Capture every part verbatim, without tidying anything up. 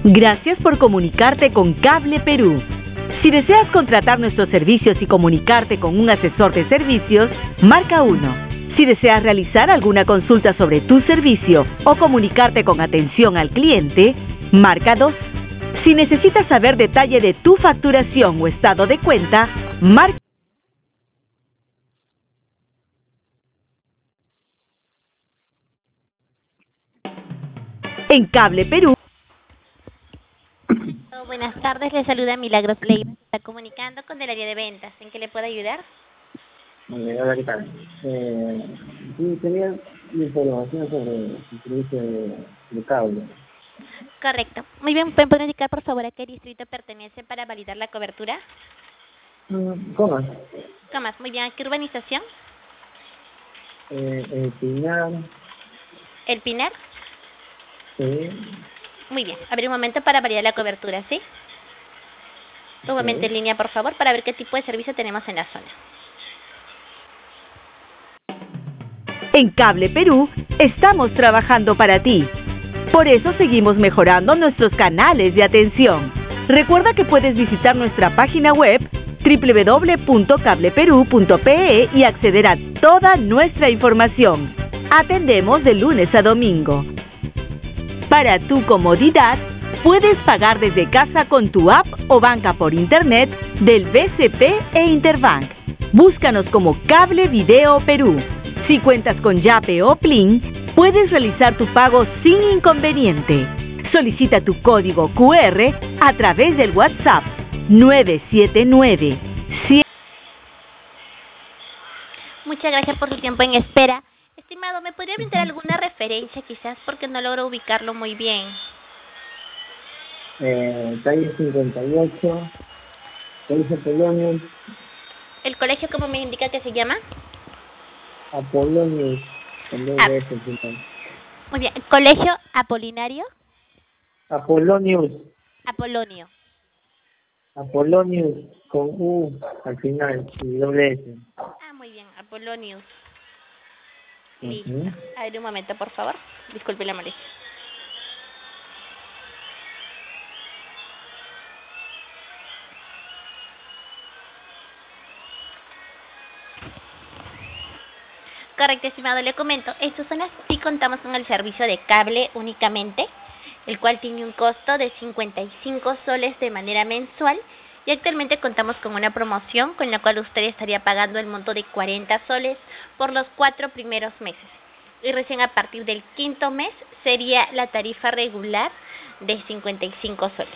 Gracias por comunicarte con Cable Perú. Si deseas contratar nuestros servicios y comunicarte con un asesor de servicios, marca uno. Si deseas realizar alguna consulta sobre tu servicio o comunicarte con atención al cliente, marca dos. Si necesitas saber detalle de tu facturación o estado de cuenta, marca. En Cable Perú. Buenas tardes, le saluda Milagros Leiva. Está comunicando con el área de ventas. ¿En qué le puedo ayudar? Hola, ¿qué tal? Eh, sí, tenía información sobre el servicio de, de cable. Correcto. Muy bien, ¿me pueden indicar por favor a qué distrito pertenece para validar la cobertura? Mm, ¿Cómo? Comas, muy bien. ¿A qué urbanización? Eh, el Pinar, ¿El Pinar? sí. Muy bien. A ver, un momento para validar la cobertura, ¿sí? Un momento en línea, por favor, para ver qué tipo de servicio tenemos en la zona. En Cable Perú estamos trabajando para ti. Por eso seguimos mejorando nuestros canales de atención. Recuerda que puedes visitar nuestra página web doble u doble u doble u punto cable perú punto pe e y acceder a toda nuestra información. Atendemos de lunes a domingo. Para tu comodidad, puedes pagar desde casa con tu app o banca por internet del B C P e Interbank. Búscanos como Cable Video Perú. Si cuentas con Yape o Plin, puedes realizar tu pago sin inconveniente. Solicita tu código cu erre a través del WhatsApp nueve siete nueve. Muchas gracias por su tiempo en espera. Estimado, ¿me podría brindar alguna referencia quizás porque no logro ubicarlo muy bien? Eh, calle cincuenta y ocho, Colegio Apolonio, ¿El colegio cómo me indica que se llama? Apolonio, con dos Ah. veces al final. Muy bien. ¿Colegio Apolinario? Apolonius, Apolonio. Apolonius, con U al final y doble S. Ah, muy bien. Apolonius. Listo. Ujú. A ver, un momento, por favor. Disculpe la molestia. Correcto, estimado, le comento. Estas zonas sí contamos con el servicio de cable únicamente, el cual tiene un costo de cincuenta y cinco soles de manera mensual, y actualmente contamos con una promoción con la cual usted estaría pagando el monto de cuarenta soles por los cuatro primeros meses. Y recién a partir del quinto mes sería la tarifa regular de cincuenta y cinco soles.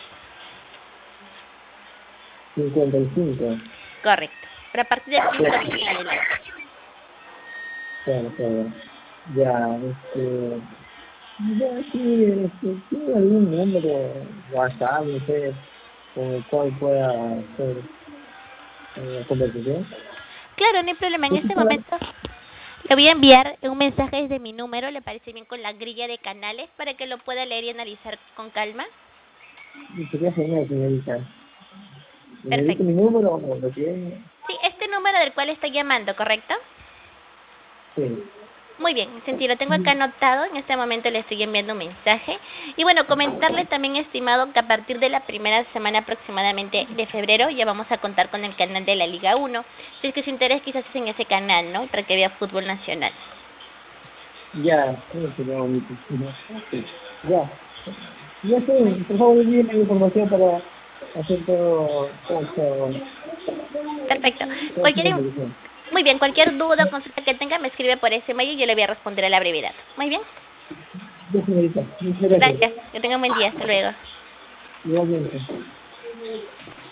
cincuenta y cinco. Correcto. Pero a partir del quinto mes en adelante. Claro, claro. Ya, este... Ya, sí, este, ¿tiene algún número WhatsApp, no sé, con el cual pueda hacer eh, conversación? Claro, no hay problema. En Sí, este claro. momento le voy a enviar un mensaje desde mi número, le parece bien, con la grilla de canales para que lo pueda leer y analizar con calma. Sería genial, señorita. ¿Me dice Perfecto. mi número o lo tiene? Sí, este número del cual está llamando, ¿correcto? Sí. Muy bien, Senti, lo tengo acá anotado. En este momento le estoy enviando un mensaje. Y bueno, comentarle también, estimado, que a partir de la primera semana aproximadamente de febrero ya vamos a contar con el canal de la Liga uno. Si es que su interés quizás es en ese canal, ¿no? Para que vea fútbol nacional. Ya, eso sería bonito. Sí. Ya. Ya sé, por favor, envíenme la información para hacer todo, todo, todo, Perfecto. todo Cualquier, todo, in- muy bien, cualquier duda o consulta que tenga, me escribe por ese mail y yo le voy a responder a la brevedad. Muy bien. Ya, señorita. Muchas gracias. Gracias. Que tenga un buen día. Hasta luego. Igualmente.